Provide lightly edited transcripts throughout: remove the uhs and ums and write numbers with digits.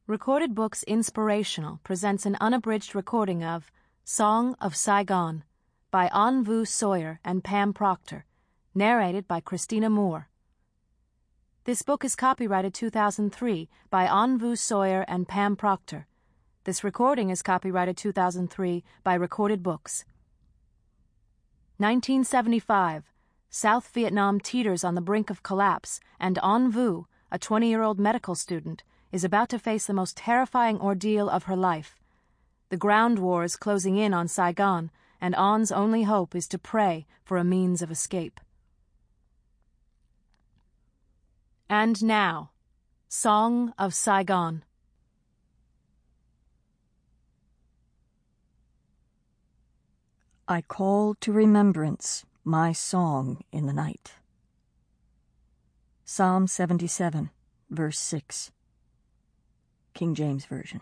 Recorded Books Inspirational presents an unabridged recording of Song of Saigon by An Vu Sawyer and Pam Proctor, narrated by Christina Moore. This book is copyrighted 2003 by An Vu Sawyer and Pam Proctor. This recording is copyrighted 2003 by Recorded Books. 1975. South Vietnam teeters on the brink of collapse, and An Vu, a 20-year-old medical student, is about to face the most terrifying ordeal of her life. The ground war is closing in on Saigon, and An's only hope is to pray for a means of escape. And now, Song of Saigon. I call to remembrance my song in the night. Psalm 77, verse 6. King James Version.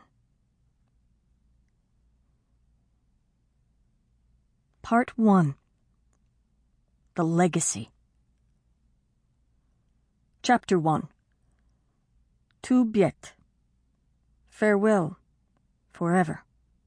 Part 1. The Legacy. Chapter 1. Tu Biet. Farewell, forever.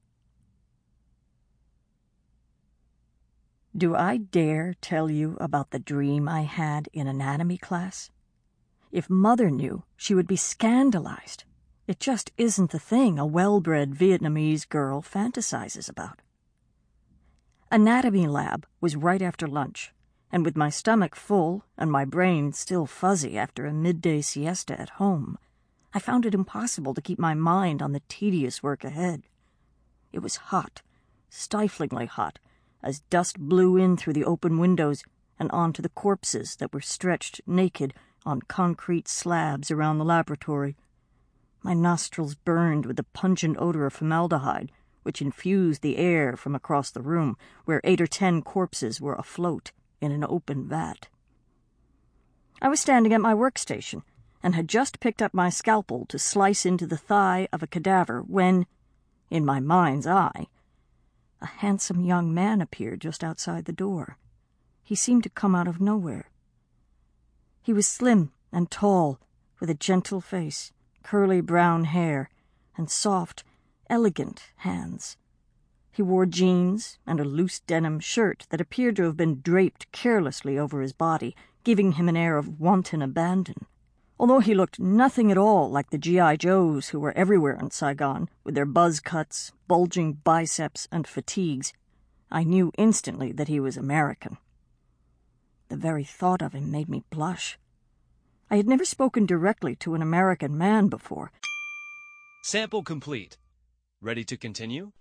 Do I dare tell you about the dream I had in anatomy class? If Mother knew, she would be scandalized. It just isn't the thing a well-bred Vietnamese girl fantasizes about. Anatomy lab was right after lunch, and with my stomach full and my brain still fuzzy after a midday siesta at home, I found it impossible to keep my mind on the tedious work ahead. It was hot, stiflingly hot, as dust blew in through the open windows and onto the corpses that were stretched naked on concrete slabs around the laboratory. My nostrils burned with the pungent odor of formaldehyde, which infused the air from across the room, where 8 or 10 corpses were afloat in an open vat. I was standing at my workstation and had just picked up my scalpel to slice into the thigh of a cadaver when, in my mind's eye, a handsome young man appeared just outside the door. He seemed to come out of nowhere. He was slim and tall, with a gentle face, curly brown hair, and soft, elegant hands. He wore jeans and a loose denim shirt that appeared to have been draped carelessly over his body, giving him an air of wanton abandon. Although he looked nothing at all like the G.I. Joes who were everywhere in Saigon, with their buzz cuts, bulging biceps, and fatigues, I knew instantly that he was American. The very thought of him made me blush. I had never spoken directly to an American man before. Sample complete. Ready to continue?